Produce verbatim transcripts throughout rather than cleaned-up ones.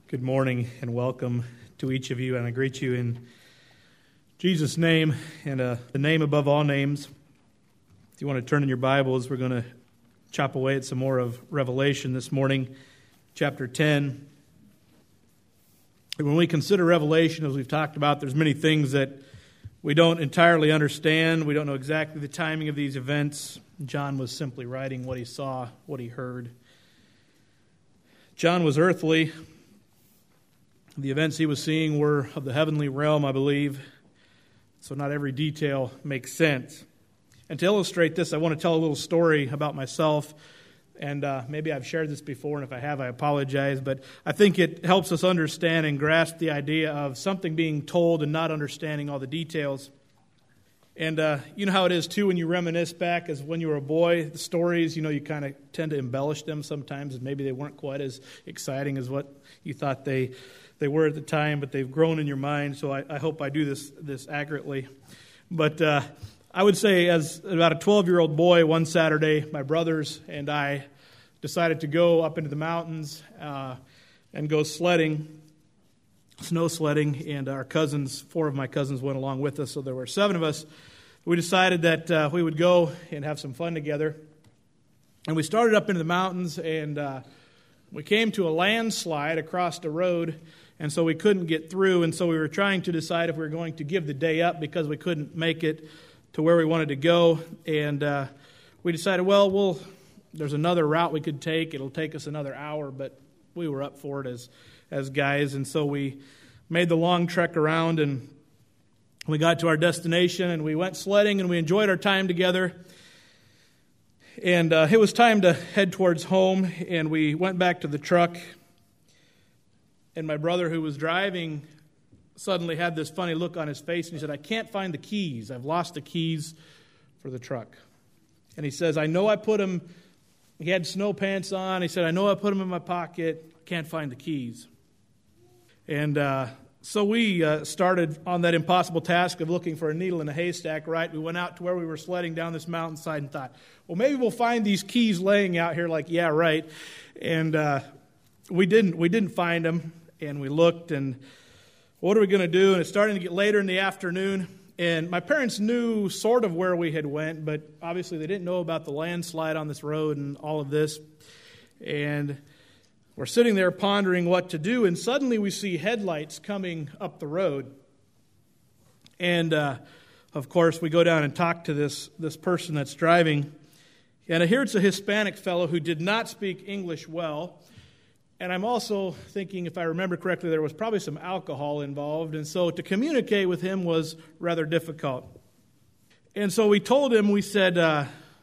Good morning and welcome to each of you, and I greet you in Jesus' name and uh, the name above all names. If you want to turn in your Bibles, we're going to chop away at some more of Revelation this morning, chapter ten. And when we consider Revelation, as we've talked about, there's many things that we don't entirely understand. We don't know exactly the timing of these events. John was simply writing what he saw, what he heard. John was earthly. The events he was seeing were of the heavenly realm, I believe, so not every detail makes sense. And to illustrate this, I want to tell a little story about myself, and uh, maybe I've shared this before, and if I have, I apologize, but I think it helps us understand and grasp the idea of something being told and not understanding all the details. And uh, you know how it is, too, when you reminisce back as when you were a boy, the stories, you know, you kind of tend to embellish them sometimes, and maybe they weren't quite as exciting as what you thought they They were at the time, but they've grown in your mind, so I, I hope I do this this accurately. But uh, I would say as about a twelve-year-old boy, one Saturday, my brothers and I decided to go up into the mountains uh, and go sledding, snow sledding, and our cousins, four of my cousins went along with us, so there were seven of us. We decided that uh, we would go and have some fun together. And we started up into the mountains, and uh, we came to a landslide across the road, and so we couldn't get through, and so we were trying to decide if we were going to give the day up because we couldn't make it to where we wanted to go. And uh, we decided, well, we'll, there's another route we could take. It'll take us another hour, but we were up for it as as guys. And so we made the long trek around, and we got to our destination, and we went sledding, and we enjoyed our time together. And uh, it was time to head towards home, and we went back to the truck. And my brother, who was driving, suddenly had this funny look on his face, and he said, I can't find the keys. I've lost the keys for the truck. And he says, I know I put them, he had snow pants on. He said, I know I put them in my pocket. Can't find the keys. And uh, so we uh, started on that impossible task of looking for a needle in a haystack, right? We went out to where we were sledding down this mountainside and thought, well, maybe we'll find these keys laying out here, like, yeah, right. And uh, we didn't. We didn't find them. And we looked, and what are we going to do? And it's starting to get later in the afternoon. And my parents knew sort of where we had went, but obviously they didn't know about the landslide on this road and all of this. And we're sitting there pondering what to do, and suddenly we see headlights coming up the road. And, uh, of course, we go down and talk to this, this person that's driving. And here it's a Hispanic fellow who did not speak English well. And I'm also thinking, if I remember correctly, there was probably some alcohol involved. And so to communicate with him was rather difficult. And so we told him, we said, uh,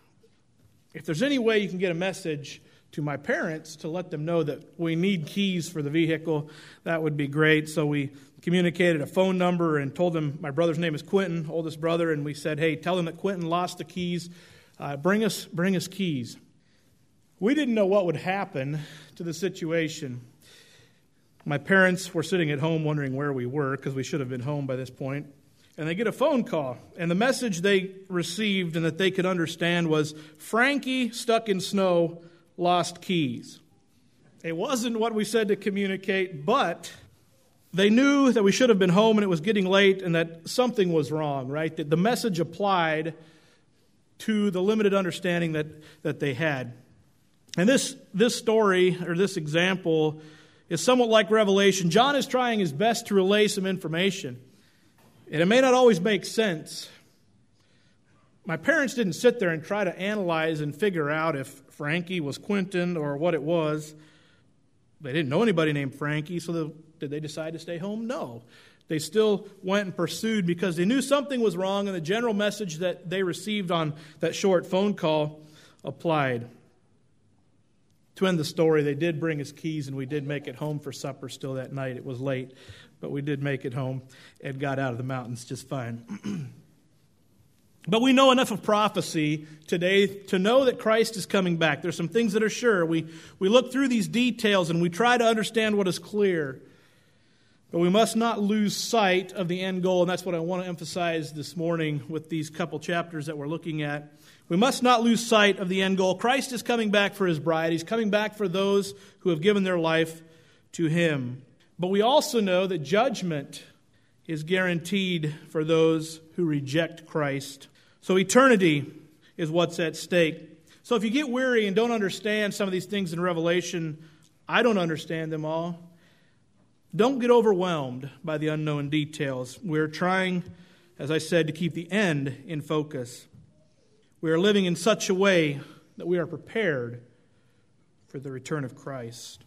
if there's any way you can get a message to my parents to let them know that we need keys for the vehicle, that would be great. So we communicated a phone number and told them my brother's name is Quentin, oldest brother. And we said, hey, tell them that Quentin lost the keys. Uh, bring us, bring us keys. We didn't know what would happen to the situation. My parents were sitting at home wondering where we were because we should have been home by this point. And they get a phone call. And the message they received and that they could understand was, Frankie, stuck in snow, lost keys. It wasn't what we said to communicate, but they knew that we should have been home and it was getting late and that something was wrong, right? That the message applied to the limited understanding that, that they had. And this this story, or this example, is somewhat like Revelation. John is trying his best to relay some information. And it may not always make sense. My parents didn't sit there and try to analyze and figure out if Frankie was Quentin or what it was. They didn't know anybody named Frankie, so the, did they decide to stay home? No. They still went and pursued because they knew something was wrong, and the general message that they received on that short phone call applied. To end the story, they did bring us keys, and we did make it home for supper still that night. It was late, but we did make it home and got out of the mountains just fine. But we know enough of prophecy today to know that Christ is coming back. There's some things that are sure. We, we look through these details, and we try to understand what is clear. But we must not lose sight of the end goal, and that's what I want to emphasize this morning with these couple chapters that we're looking at. We must not lose sight of the end goal. Christ is coming back for His bride. He's coming back for those who have given their life to Him. But we also know that judgment is guaranteed for those who reject Christ. So eternity is what's at stake. So if you get weary and don't understand some of these things in Revelation, I don't understand them all. Don't get overwhelmed by the unknown details. We're trying, as I said, to keep the end in focus. We are living in such a way that we are prepared for the return of Christ.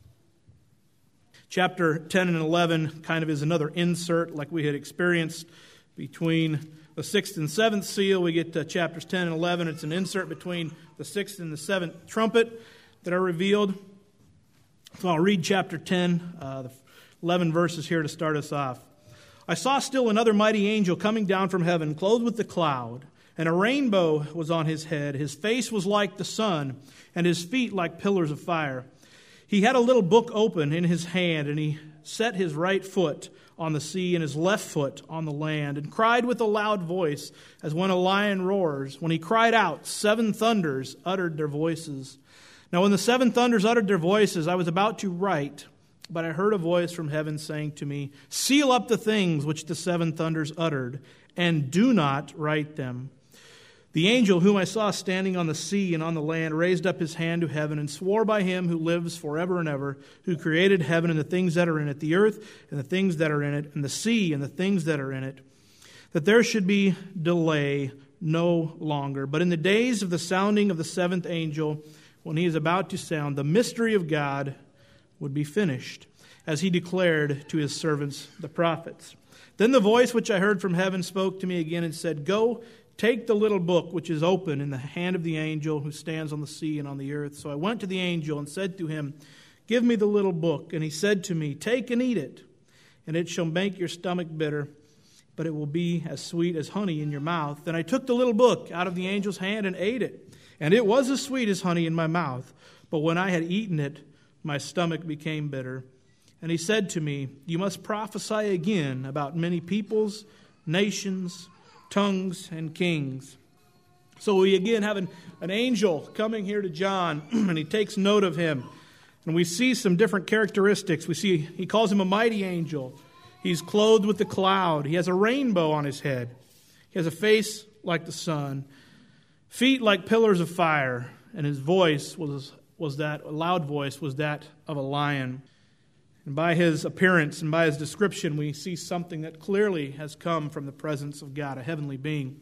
Chapter ten and eleven kind of is another insert like we had experienced between the sixth and seventh seal. We get to chapters ten and eleven. It's an insert between the sixth and the seventh trumpet that are revealed. So I'll read chapter ten, uh, the eleven verses here to start us off. I saw still another mighty angel coming down from heaven, clothed with the cloud, and a rainbow was on his head. His face was like the sun, and his feet like pillars of fire. He had a little book open in his hand, and he set his right foot on the sea and his left foot on the land, and cried with a loud voice, as when a lion roars. When he cried out, seven thunders uttered their voices. Now when the seven thunders uttered their voices, I was about to write, but I heard a voice from heaven saying to me, seal up the things which the seven thunders uttered, and do not write them. The angel whom I saw standing on the sea and on the land raised up his hand to heaven and swore by him who lives forever and ever, who created heaven and the things that are in it, the earth and the things that are in it, and the sea and the things that are in it, that there should be delay no longer. But in the days of the sounding of the seventh angel, when he is about to sound, the mystery of God would be finished, as he declared to his servants the prophets. Then the voice which I heard from heaven spoke to me again and said, go, take the little book which is open in the hand of the angel who stands on the sea and on the earth. So I went to the angel and said to him, give me the little book. And he said to me, take and eat it, and it shall make your stomach bitter, but it will be as sweet as honey in your mouth. Then I took the little book out of the angel's hand and ate it, and it was as sweet as honey in my mouth. But when I had eaten it, my stomach became bitter. And he said to me, you must prophesy again about many peoples, nations, tongues, and kings. So we again have an, an angel coming here to John, and he takes note of him. And we see some different characteristics. We see he calls him a mighty angel. He's clothed with the cloud. He has a rainbow on his head. He has a face like the sun, feet like pillars of fire, and his voice was, was that, a loud voice was that of a lion. And by his appearance and by his description, we see something that clearly has come from the presence of God, a heavenly being.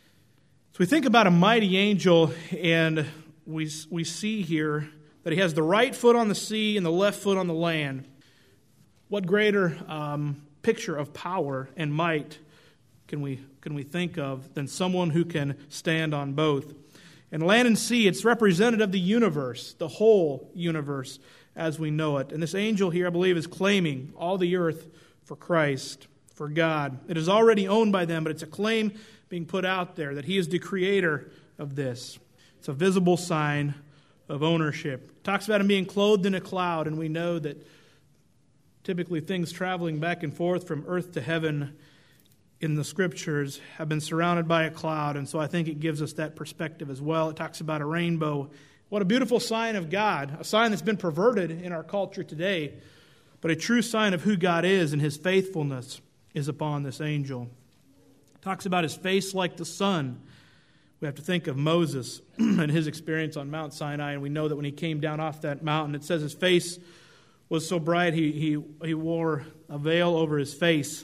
So we think about a mighty angel, and we, we see here that he has the right foot on the sea and the left foot on the land. What greater um, picture of power and might can we, can we think of than someone who can stand on both? And land and sea, it's representative of the universe, the whole universe, as we know it. And this angel here, I believe, is claiming all the earth for Christ, for God. It is already owned by them, but it's a claim being put out there that he is the creator of this. It's a visible sign of ownership. It talks about him being clothed in a cloud, and we know that typically things traveling back and forth from earth to heaven in the Scriptures have been surrounded by a cloud, and so I think it gives us that perspective as well. It talks about a rainbow. What a beautiful sign of God, a sign that's been perverted in our culture today, but a true sign of who God is and his faithfulness is upon this angel. It talks about his face like the sun. We have to think of Moses and his experience on Mount Sinai, and we know that when he came down off that mountain, it says his face was so bright he, he, he wore a veil over his face.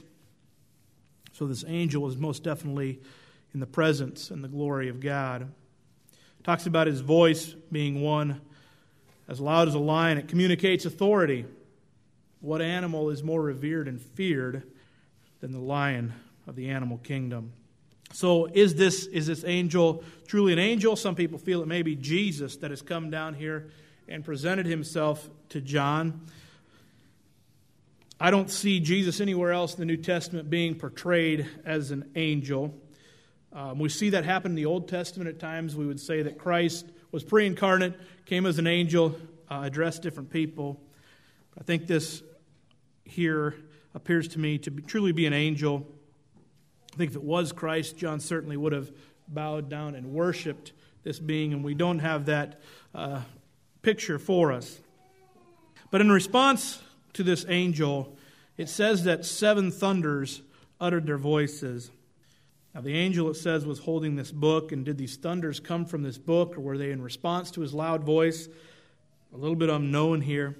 So this angel was most definitely in the presence and the glory of God. Talks about his voice being one as loud as a lion. It communicates authority. What animal is more revered and feared than the lion of the animal kingdom? So is this, is this angel truly an angel? Some people feel it may be Jesus that has come down here and presented himself to John. I don't see Jesus anywhere else in the New Testament being portrayed as an angel. Um, we see that happen in the Old Testament at times. We would say that Christ was pre-incarnate, came as an angel, uh, addressed different people. I think this here appears to me to be, truly be an angel. I think if it was Christ, John certainly would have bowed down and worshipped this being, and we don't have that uh, picture for us. But in response to this angel, it says that seven thunders uttered their voices. Now the angel, it says, was holding this book, and did these thunders come from this book, or were they in response to his loud voice? A little bit unknown here.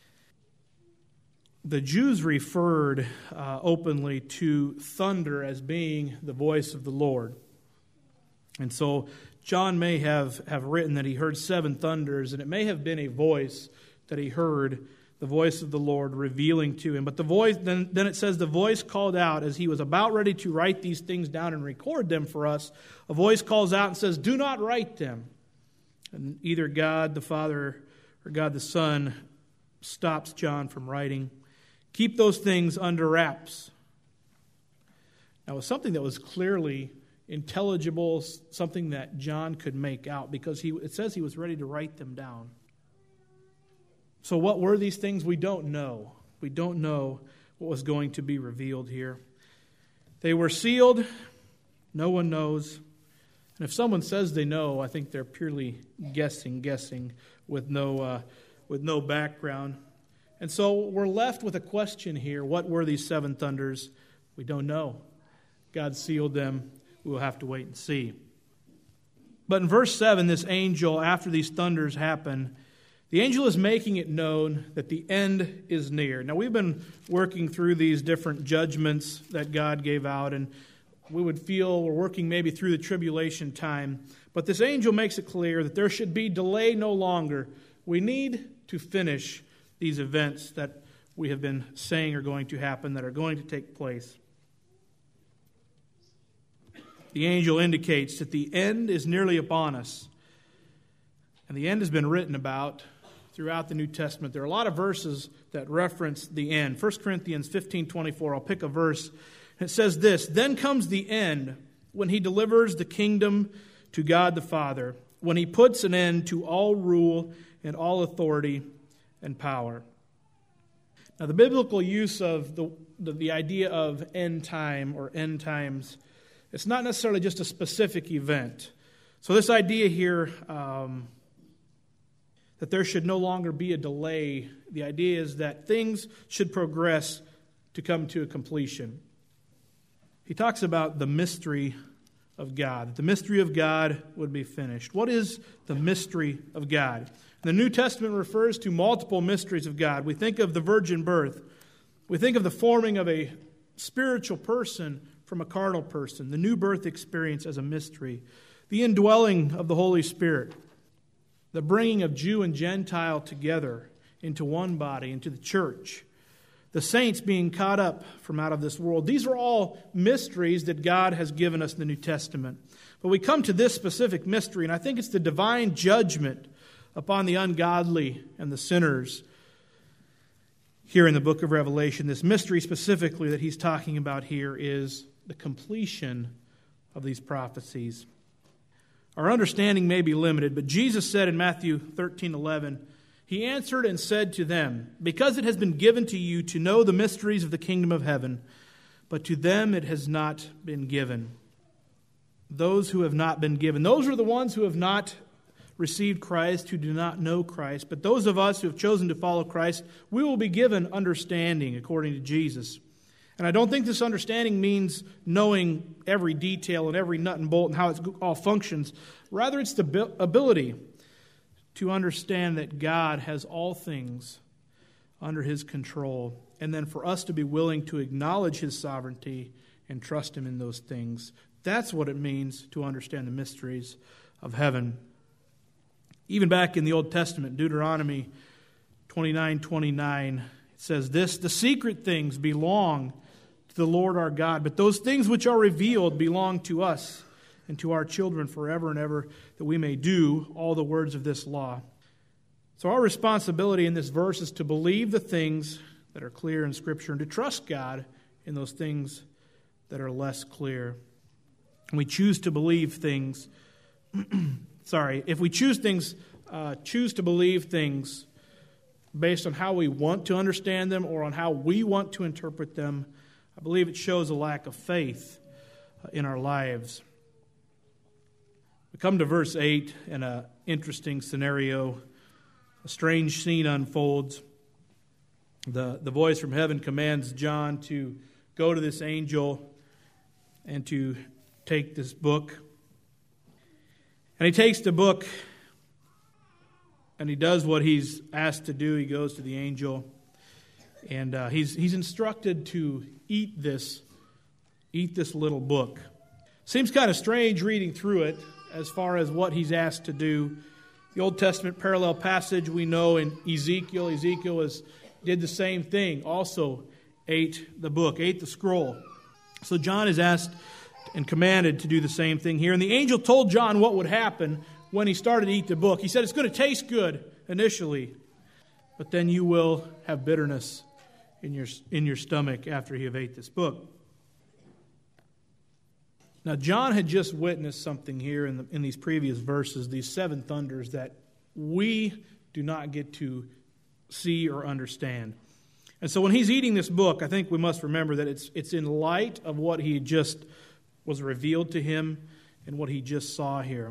The Jews referred uh, openly to thunder as being the voice of the Lord. And so John may have, have written that he heard seven thunders, and it may have been a voice that he heard, the voice of the Lord revealing to him. But the voice, then, then it says the voice called out as he was about ready to write these things down and record them for us. A voice calls out and says, "Do not write them." And either God the Father or God the Son stops John from writing. Keep those things under wraps. Now, it was something that was clearly intelligible, something that John could make out, because he, it says he was ready to write them down. So what were these things? We don't know. We don't know what was going to be revealed here. They were sealed. No one knows. And if someone says they know, I think they're purely guessing, guessing with no, uh, with no background. And so we're left with a question here. What were these seven thunders? We don't know. God sealed them. We will have to wait and see. But in verse seven, this angel, after these thunders happen, the angel is making it known that the end is near. Now, we've been working through these different judgments that God gave out, and we would feel we're working maybe through the tribulation time. But this angel makes it clear that there should be delay no longer. We need to finish these events that we have been saying are going to happen, that are going to take place. The angel indicates that the end is nearly upon us. And the end has been written about throughout the New Testament. There are a lot of verses that reference the end. First Corinthians fifteen twenty-four, I'll pick a verse. It says this: "Then comes the end, when he delivers the kingdom to God the Father, when he puts an end to all rule and all authority and power." Now, the biblical use of the, the, the idea of end time or end times, it's not necessarily just a specific event. So this idea here, um, that there should no longer be a delay, the idea is that things should progress to come to a completion. He talks about the mystery of God. The mystery of God would be finished. What is the mystery of God? The New Testament refers to multiple mysteries of God. We think of the virgin birth. We think of the forming of a spiritual person from a carnal person, the new birth experience as a mystery, the indwelling of the Holy Spirit, the bringing of Jew and Gentile together into one body, into the church, the saints being caught up from out of this world. These are all mysteries that God has given us in the New Testament. But we come to this specific mystery, and I think it's the divine judgment upon the ungodly and the sinners here in the book of Revelation. This mystery specifically that he's talking about here is the completion of these prophecies. Our understanding may be limited, but Jesus said in Matthew thirteen eleven, "He answered and said to them, because it has been given to you to know the mysteries of the kingdom of heaven, but to them it has not been given." Those who have not been given, those are the ones who have not received Christ, who do not know Christ. But those of us who have chosen to follow Christ, we will be given understanding according to Jesus. And I don't think this understanding means knowing every detail and every nut and bolt and how it all functions. Rather, it's the ability to understand that God has all things under His control, and then for us to be willing to acknowledge His sovereignty and trust Him in those things. That's what it means to understand the mysteries of heaven. Even back in the Old Testament, Deuteronomy twenty-nine twenty-nine, it says this: "The secret things belong to the Lord our God, but those things which are revealed belong to us and to our children forever and ever, that we may do all the words of this law." So our responsibility in this verse is to believe the things that are clear in Scripture and to trust God in those things that are less clear. And we choose to believe things, sorry, if we choose things, uh, choose to believe things based on how we want to understand them or on how we want to interpret them, I believe it shows a lack of faith in our lives. We come to verse eight, and an interesting scenario, a strange scene unfolds. the, the voice from heaven commands John to go to this angel and to take this book. And he takes the book and he does what he's asked to do. He goes to the angel and uh, he's he's instructed to eat this, eat this little book. Seems kind of strange reading through it as far as what he's asked to do. The Old Testament parallel passage we know in Ezekiel. Ezekiel was, did the same thing, also ate the book, ate the scroll. So John is asked and commanded to do the same thing here. And the angel told John what would happen when he started to eat the book. He said, it's going to taste good initially, but then you will have bitterness in your, in your stomach after you have ate this book. Now, John had just witnessed something here in, the, in these previous verses, these seven thunders that we do not get to see or understand. And so when he's eating this book, I think we must remember that it's it's in light of what he just was revealed to him and what he just saw here.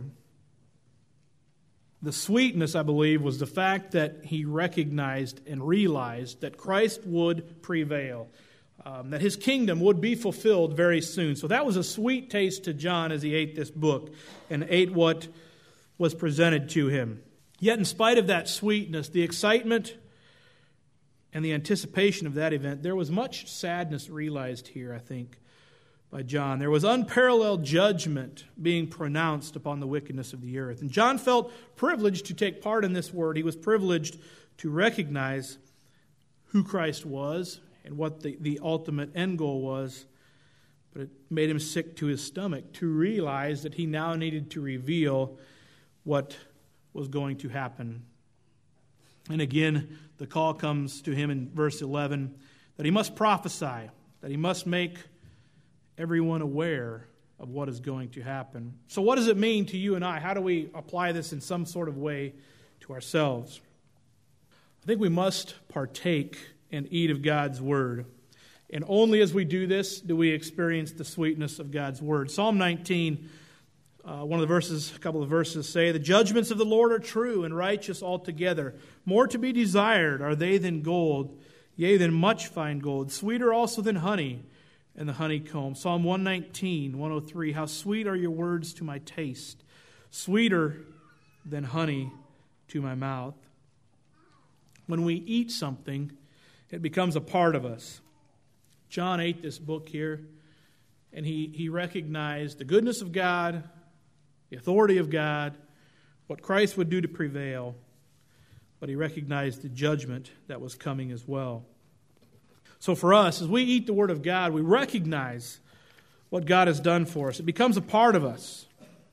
The sweetness, I believe, was the fact that he recognized and realized that Christ would prevail, um, that his kingdom would be fulfilled very soon. So that was a sweet taste to John as he ate this book and ate what was presented to him. Yet in spite of that sweetness, the excitement and the anticipation of that event, there was much sadness realized here, I think, by John. There was unparalleled judgment being pronounced upon the wickedness of the earth. And John felt privileged to take part in this word. He was privileged to recognize who Christ was and what the, the ultimate end goal was. But it made him sick to his stomach to realize that he now needed to reveal what was going to happen. And again, the call comes to him in verse eleven that he must prophesy, that he must make everyone aware of what is going to happen. So what does it mean to you and I? How do we apply this in some sort of way to ourselves? I think we must partake and eat of God's Word. And only as we do this do we experience the sweetness of God's Word. Psalm nineteen, uh, one of the verses, a couple of verses say, the judgments of the Lord are true and righteous altogether. More to be desired are they than gold, yea, than much fine gold, sweeter also than honey and the honeycomb. Psalm one nineteen, one oh three, how sweet are your words to my taste, sweeter than honey to my mouth. When we eat something, it becomes a part of us. John ate this book here, and he, he recognized the goodness of God, the authority of God, what Christ would do to prevail, but he recognized the judgment that was coming as well. So for us, as we eat the Word of God, we recognize what God has done for us. It becomes a part of us.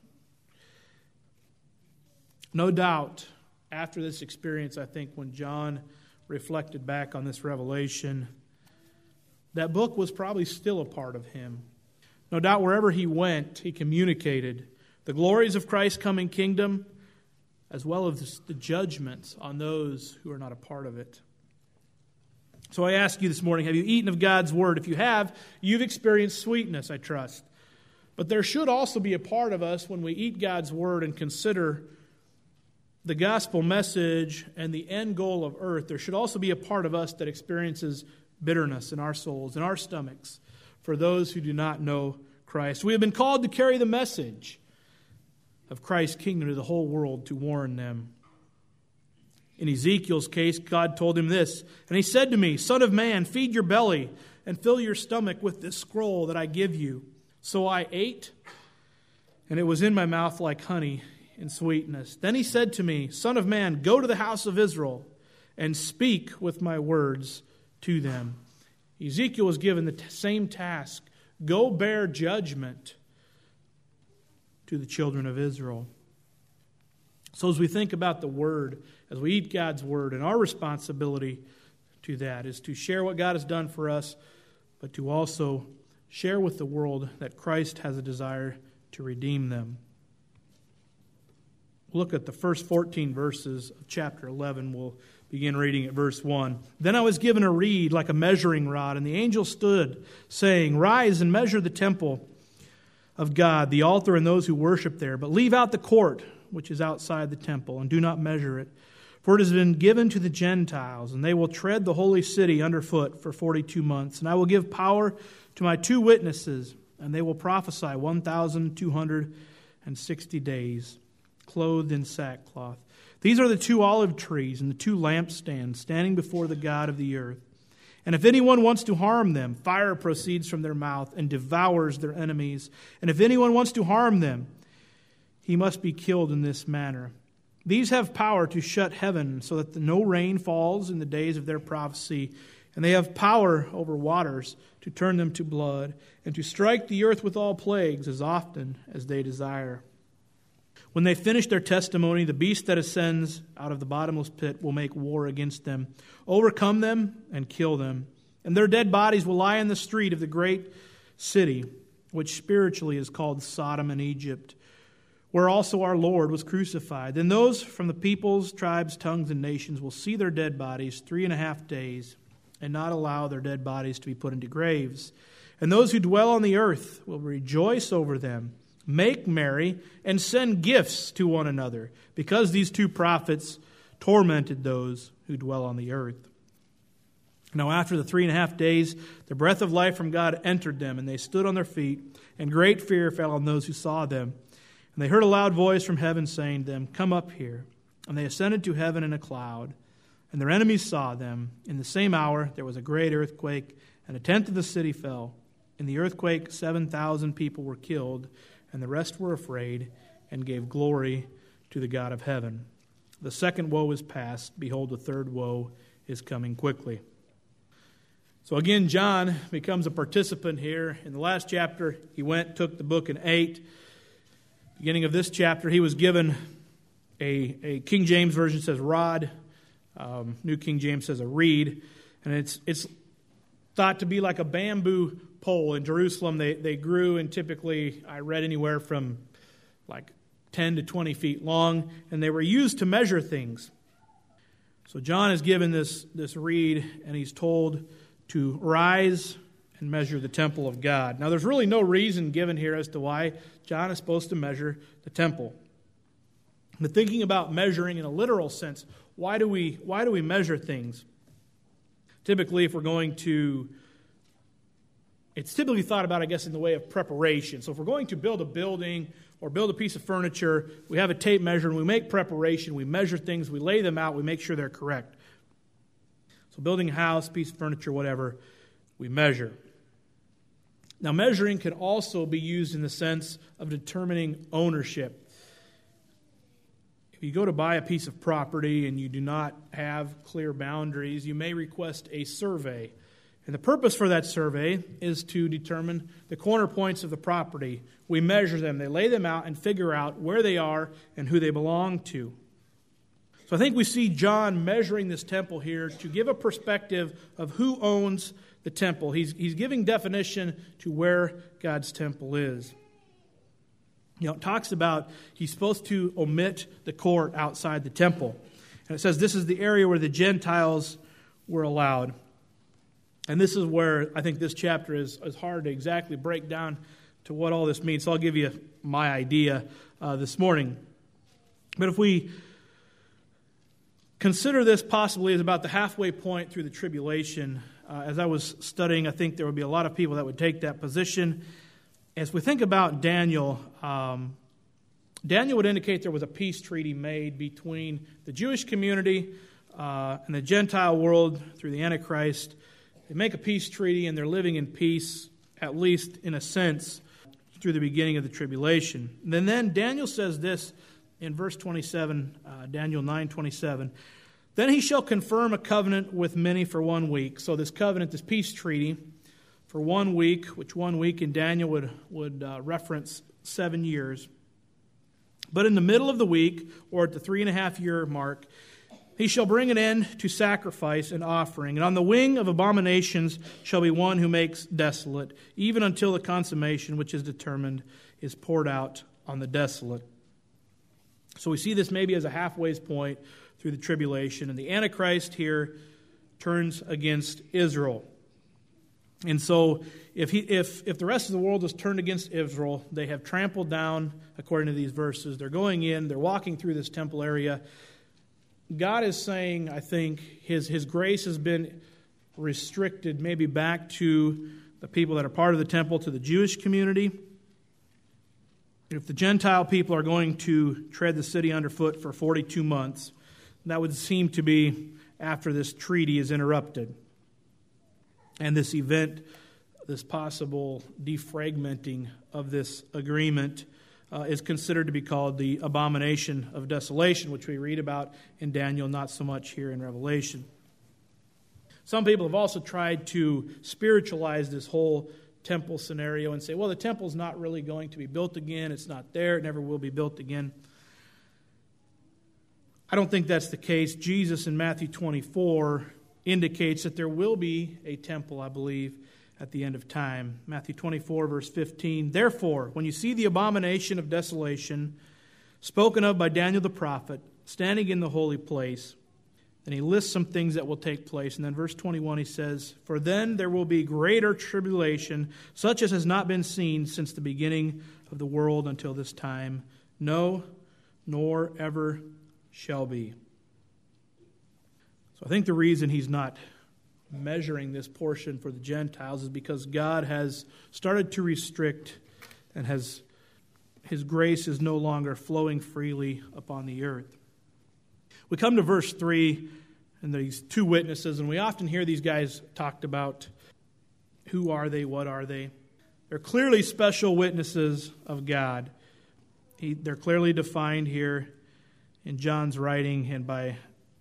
No doubt, after this experience, I think when John reflected back on this revelation, that book was probably still a part of him. No doubt wherever he went, he communicated the glories of Christ's coming kingdom, as well as the judgments on those who are not a part of it. So I ask you this morning, have you eaten of God's Word? If you have, you've experienced sweetness, I trust. But there should also be a part of us when we eat God's Word and consider the gospel message and the end goal of earth. There should also be a part of us that experiences bitterness in our souls, in our stomachs, for those who do not know Christ. We have been called to carry the message of Christ's kingdom to the whole world, to warn them. In Ezekiel's case, God told him this, and he said to me, Son of man, feed your belly and fill your stomach with this scroll that I give you. So I ate, and it was in my mouth like honey and sweetness. Then he said to me, Son of man, go to the house of Israel and speak with my words to them. Ezekiel was given the t- same task. Go bear judgment to the children of Israel. So as we think about the Word, as we eat God's Word, and our responsibility to that is to share what God has done for us, but to also share with the world that Christ has a desire to redeem them. Look at the first fourteen verses of chapter eleven. We'll begin reading at verse one. Then I was given a reed like a measuring rod, and the angel stood, saying, Rise and measure the temple of God, the altar and those who worship there, but leave out the court which is outside the temple, and do not measure it. For it has been given to the Gentiles, and they will tread the holy city underfoot for forty-two months. And I will give power to my two witnesses, and they will prophesy one thousand two hundred sixty days, clothed in sackcloth. These are the two olive trees and the two lampstands standing before the God of the earth. And if anyone wants to harm them, fire proceeds from their mouth and devours their enemies. And if anyone wants to harm them, he must be killed in this manner. These have power to shut heaven so that no rain falls in the days of their prophecy. And they have power over waters to turn them to blood and to strike the earth with all plagues as often as they desire. When they finish their testimony, the beast that ascends out of the bottomless pit will make war against them, overcome them, and kill them. And their dead bodies will lie in the street of the great city, which spiritually is called Sodom and Egypt, where also our Lord was crucified. Then those from the peoples, tribes, tongues, and nations will see their dead bodies three and a half days, and not allow their dead bodies to be put into graves. And those who dwell on the earth will rejoice over them, make merry, and send gifts to one another, because these two prophets tormented those who dwell on the earth. Now after the three and a half days, the breath of life from God entered them, and they stood on their feet, and great fear fell on those who saw them. And they heard a loud voice from heaven saying to them, "Come up here." And they ascended to heaven in a cloud, and their enemies saw them. In the same hour there was a great earthquake, and a tenth of the city fell. In the earthquake seven thousand people were killed, and the rest were afraid and gave glory to the God of heaven. The second woe is past. Behold, the third woe is coming quickly. So again, John becomes a participant here. In the last chapter, he went, took the book, and ate. Beginning of this chapter, he was given a, a King James version says rod. Um, New King James says a reed. And it's it's thought to be like a bamboo pole. In Jerusalem, they, they grew, and typically, I read anywhere from like ten to twenty feet long, and they were used to measure things. So John is given this, this reed, and he's told to rise and measure the temple of God. Now, there's really no reason given here as to why John is supposed to measure the temple. But thinking about measuring in a literal sense, why do we why do we measure things? Typically, if we're going to, it's typically thought about, I guess, in the way of preparation. So if we're going to build a building or build a piece of furniture, we have a tape measure and we make preparation. We measure things, we lay them out, we make sure they're correct. So building a house, piece of furniture, whatever, we measure. Now, measuring can also be used in the sense of determining ownership. If you go to buy a piece of property and you do not have clear boundaries, you may request a survey. And the purpose for that survey is to determine the corner points of the property. We measure them, they lay them out, and figure out where they are and who they belong to. So I think we see John measuring this temple here to give a perspective of who owns the temple. He's, he's giving definition to where God's temple is. You know, it talks about he's supposed to omit the court outside the temple. And it says this is the area where the Gentiles were allowed. And this is where I think this chapter is, is hard to exactly break down to what all this means. So I'll give you my idea uh, this morning. But if we consider this possibly as about the halfway point through the tribulation, uh, as I was studying, I think there would be a lot of people that would take that position. As we think about Daniel, um, Daniel would indicate there was a peace treaty made between the Jewish community uh, and the Gentile world through the Antichrist. They make a peace treaty, and they're living in peace, at least in a sense, through the beginning of the tribulation. And then, then Daniel says this in verse twenty-seven, uh, Daniel nine twenty-seven. Then he shall confirm a covenant with many for one week. So this covenant, this peace treaty, for one week, which one week in Daniel would, would uh, reference seven years. But in the middle of the week, or at the three and a half year mark, he shall bring an end to sacrifice and offering. And on the wing of abominations shall be one who makes desolate, even until the consummation which is determined is poured out on the desolate. So we see this maybe as a halfway point through the tribulation. And the Antichrist here turns against Israel. And so if he, if if the rest of the world is turned against Israel, they have trampled down, according to these verses. They're going in, they're walking through this temple area. God is saying, I think, his, his grace has been restricted maybe back to the people that are part of the temple, to the Jewish community. If the Gentile people are going to tread the city underfoot for forty-two months, that would seem to be after this treaty is interrupted. And this event, this possible defragmenting of this agreement, uh, is considered to be called the abomination of desolation, which we read about in Daniel, not so much here in Revelation. Some people have also tried to spiritualize this whole temple scenario and say, well, the temple's not really going to be built again. It's not there. It never will be built again. I don't think that's the case. Jesus in Matthew twenty-four indicates that there will be a temple, I believe, at the end of time. Matthew twenty-four, verse fifteen. Therefore, when you see the abomination of desolation spoken of by Daniel the prophet standing in the holy place, and he lists some things that will take place. And then verse twenty-one, he says, for then there will be greater tribulation, such as has not been seen since the beginning of the world until this time. No, nor ever shall be. So I think the reason he's not measuring this portion for the Gentiles is because God has started to restrict and has his grace is no longer flowing freely upon the earth. We come to verse three and these two witnesses, and we often hear these guys talked about. Who are they? What are they? They're clearly special witnesses of God. He, they're clearly defined here in John's writing and by,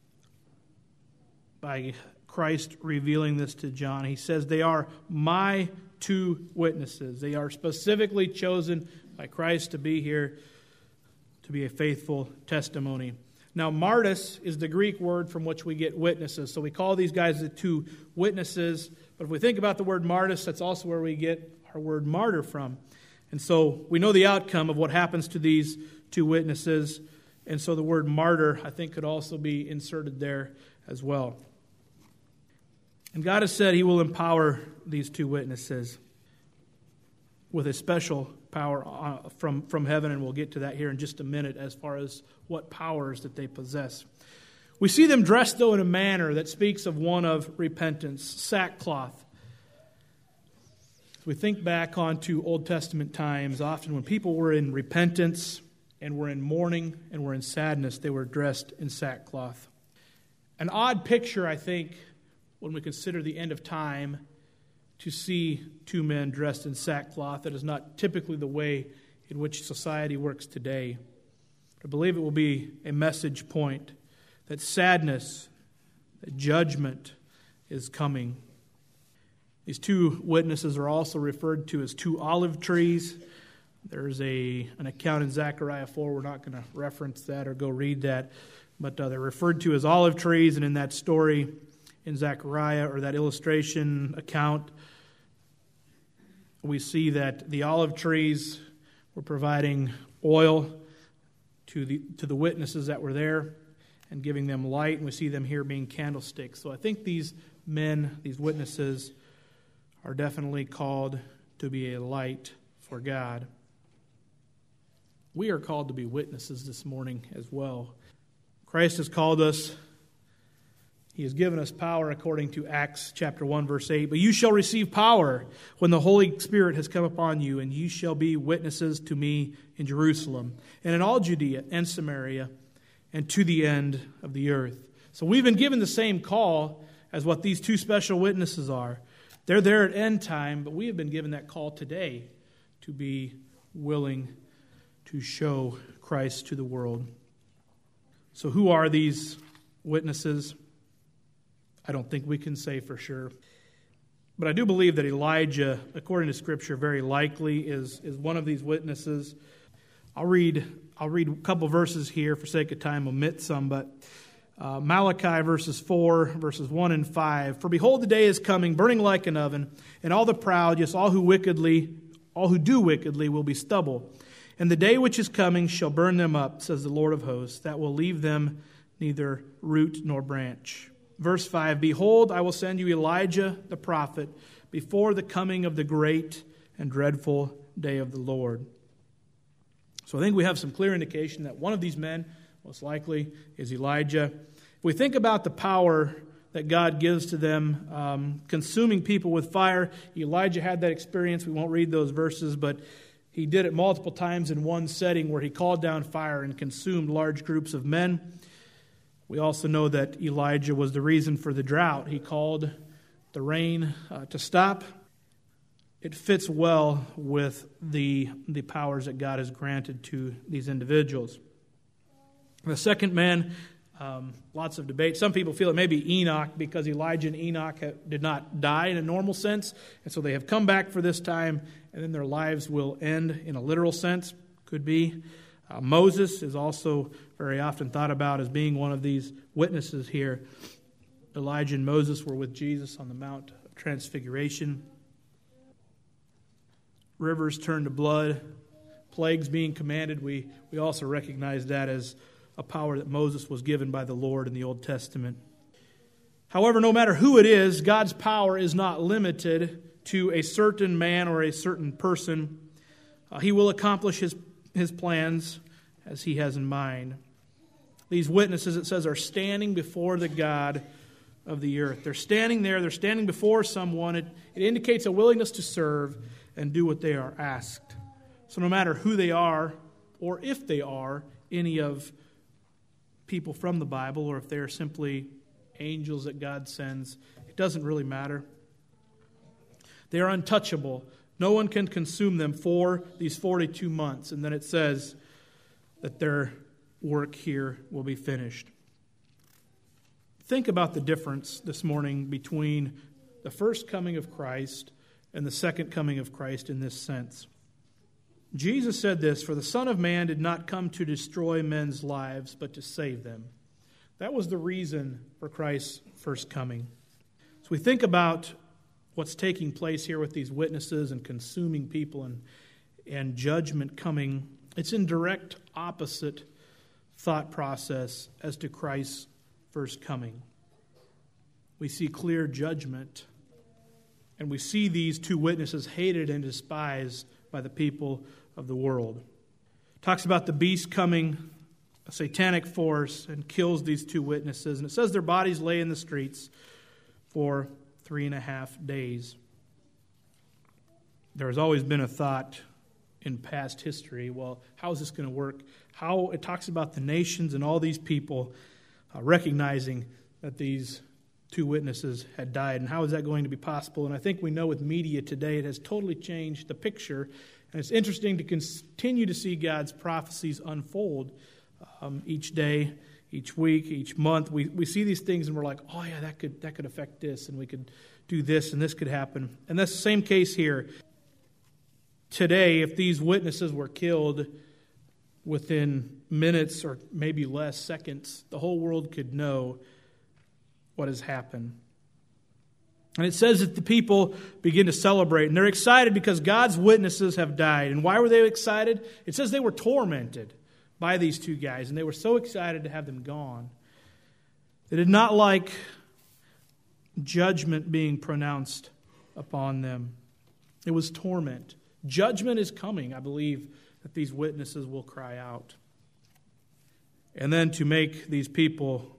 by Christ revealing this to John. He says they are my two witnesses. They are specifically chosen by Christ to be here to be a faithful testimony. Now, martys is the Greek word from which we get witnesses. So we call these guys the two witnesses. But if we think about the word martys, that's also where we get our word martyr from. And so we know the outcome of what happens to these two witnesses. And so the word martyr, I think, could also be inserted there as well. And God has said he will empower these two witnesses with a special power from, from heaven, and we'll get to that here in just a minute as far as what powers that they possess. We see them dressed, though, in a manner that speaks of one of repentance, sackcloth. As we think back onto Old Testament times, often when people were in repentance and were in mourning and were in sadness, they were dressed in sackcloth. An odd picture, I think, when we consider the end of time, to see two men dressed in sackcloth. That is not typically the way in which society works today. I believe it will be a message point that sadness, that judgment is coming. These two witnesses are also referred to as two olive trees. There's a an account in Zechariah four. We're not going to reference that or go read that. But uh, they're referred to as olive trees, and in that story in Zechariah, or that illustration account, we see that the olive trees were providing oil to the to the witnesses that were there and giving them light, and we see them here being candlesticks. So I think these men, these witnesses, are definitely called to be a light for God. We are called to be witnesses this morning as well. Christ has called us. He has given us power according to Acts chapter one, verse eight. But you shall receive power when the Holy Spirit has come upon you, and you shall be witnesses to me in Jerusalem, and in all Judea and Samaria, and to the end of the earth. So we've been given the same call as what these two special witnesses are. They're there at end time, but we have been given that call today to be willing to show Christ to the world. So who are these witnesses? I don't think we can say for sure. But I do believe that Elijah, according to Scripture, very likely is, is one of these witnesses. I'll read I'll read a couple verses here for sake of time, omit some, but uh, Malachi verses four, verses one and five. For behold, the day is coming, burning like an oven, and all the proud, yes, all who wickedly, all who do wickedly will be stubble. And the day which is coming shall burn them up, says the Lord of hosts, that will leave them neither root nor branch. Verse five, behold, I will send you Elijah the prophet before the coming of the great and dreadful day of the Lord. So I think we have some clear indication that one of these men, most likely, is Elijah. we think about the power that God gives to them, um, consuming people with fire. Elijah had that experience. We won't read those verses, but he did it multiple times in one setting where he called down fire and consumed large groups of men. We also know that Elijah was the reason for the drought. He called the rain uh, to stop. It fits well with the, the powers that God has granted to these individuals. The second man, um, lots of debate. Some people feel it may be Enoch because Elijah and Enoch have, did not die in a normal sense, and so they have come back for this time, and then their lives will end in a literal sense. Could be. Uh, Moses is also very often thought about as being one of these witnesses here. Elijah and Moses were with Jesus on the Mount of Transfiguration. Rivers turned to blood, plagues being commanded. We, we also recognize that as a power that Moses was given by the Lord in the Old Testament. However, no matter who it is, God's power is not limited to a certain man or a certain person. Uh, he will accomplish his, his plans as he has in mind. These witnesses, it says, are standing before the God of the earth. They're standing there. They're standing before someone. It, it indicates a willingness to serve and do what they are asked. So no matter who they are, or if they are any of people from the Bible, or if they are simply angels that God sends, it doesn't really matter. They are untouchable. No one can consume them for these forty-two months. And then it says that their work here will be finished. Think about the difference this morning between the first coming of Christ and the second coming of Christ in this sense. Jesus said this, "For the Son of Man did not come to destroy men's lives, but to save them." That was the reason for Christ's first coming. So we think about what's taking place here with these witnesses and consuming people and, and judgment coming. It's in direct opposite thought process as to Christ's first coming. We see clear judgment, and we see these two witnesses hated and despised by the people of the world. It talks about the beast coming, a satanic force, and kills these two witnesses. And it says their bodies lay in the streets for three and a half days. There has always been a thought in past history, well, how is this going to work? How it talks about the nations and all these people uh, recognizing that these two witnesses had died, and how is that going to be possible? And I think we know with media today it has totally changed the picture, and it's interesting to continue to see God's prophecies unfold um, each day, each week, each month. We we see these things and we're like, oh yeah, that could that could affect this, and we could do this, and this could happen. And that's the same case here. Today, if these witnesses were killed within minutes or maybe less seconds, the whole world could know what has happened. And it says that the people begin to celebrate, and they're excited because God's witnesses have died. And why were they excited? It says they were tormented by these two guys, and they were so excited to have them gone. They did not like judgment being pronounced upon them. It was torment. Judgment is coming, I believe, that these witnesses will cry out. And then to make these people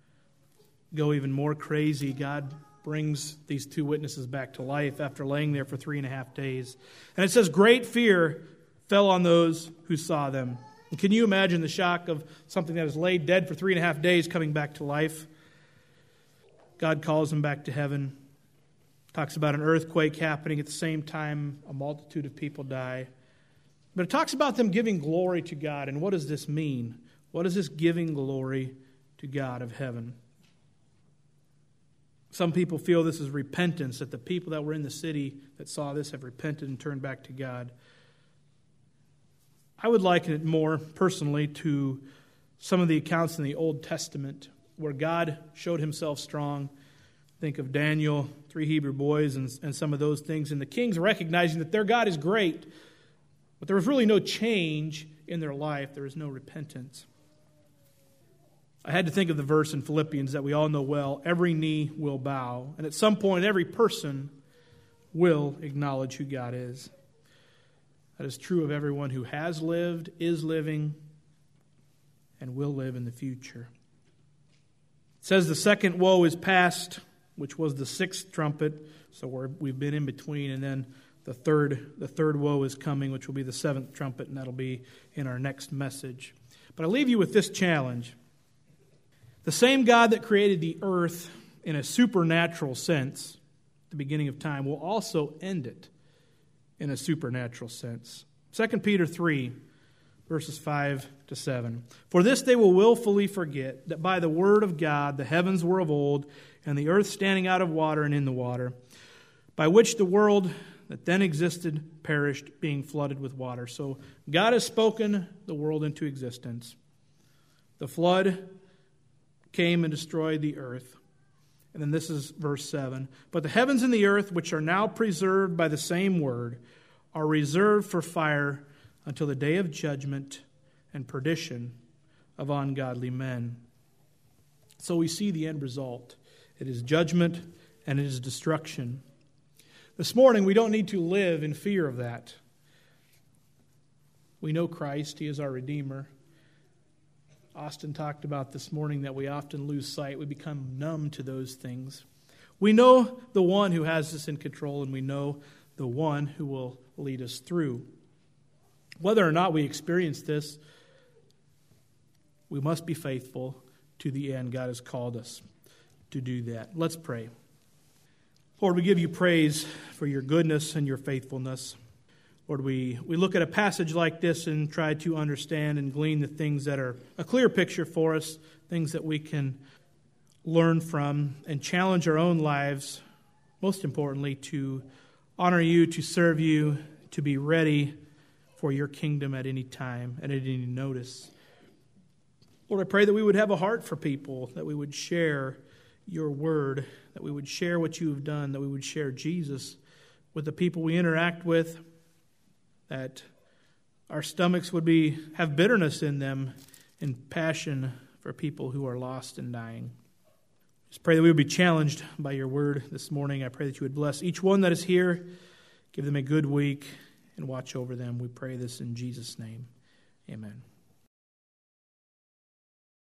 go even more crazy, God brings these two witnesses back to life after laying there for three and a half days. And it says, great fear fell on those who saw them. And can you imagine the shock of something that is laid dead for three and a half days coming back to life? God calls them back to heaven. Talks about an earthquake happening at the same time a multitude of people die. But it talks about them giving glory to God. And what does this mean? What is this giving glory to God of heaven? Some people feel this is repentance, that the people that were in the city that saw this have repented and turned back to God. I would liken it more personally to some of the accounts in the Old Testament where God showed himself strong. Think of Daniel, three Hebrew boys, and, and some of those things. And the kings recognizing that their God is great, but there was really no change in their life. There was no repentance. I had to think of the verse in Philippians that we all know well. Every knee will bow. And at some point, every person will acknowledge who God is. That is true of everyone who has lived, is living, and will live in the future. It says the second woe is past, which was the sixth trumpet. So we're, we've been in between, and then the third, the third woe is coming, which will be the seventh trumpet, and that'll be in our next message. But I leave you with this challenge. The same God that created the earth in a supernatural sense at the beginning of time will also end it in a supernatural sense. Second Peter three, verses five to seven. For this they will willfully forget, that by the word of God the heavens were of old, and the earth standing out of water and in the water, by which the world that then existed perished, being flooded with water. So God has spoken the world into existence. The flood came and destroyed the earth. And then this is verse seven. But the heavens and the earth, which are now preserved by the same word, are reserved for fire until the day of judgment and perdition of ungodly men. So we see the end result. It is judgment and it is destruction. This morning, we don't need to live in fear of that. We know Christ. He is our Redeemer. Austin talked about this morning that we often lose sight. We become numb to those things. We know the one who has us in control, and we know the one who will lead us through. Whether or not we experience this, we must be faithful to the end. God has called us to do that. Let's pray. Lord, we give you praise for your goodness and your faithfulness. Lord, we, we look at a passage like this and try to understand and glean the things that are a clear picture for us, things that we can learn from and challenge our own lives, most importantly, to honor you, to serve you, to be ready for your kingdom at any time and at any notice. Lord, I pray that we would have a heart for people, that we would share your word, that we would share what you have done, that we would share Jesus with the people we interact with, that our stomachs would be have bitterness in them and passion for people who are lost and dying. Just pray that we would be challenged by your word this morning. I pray that you would bless each one that is here, give them a good week, and watch over them. We pray this in Jesus' name. Amen.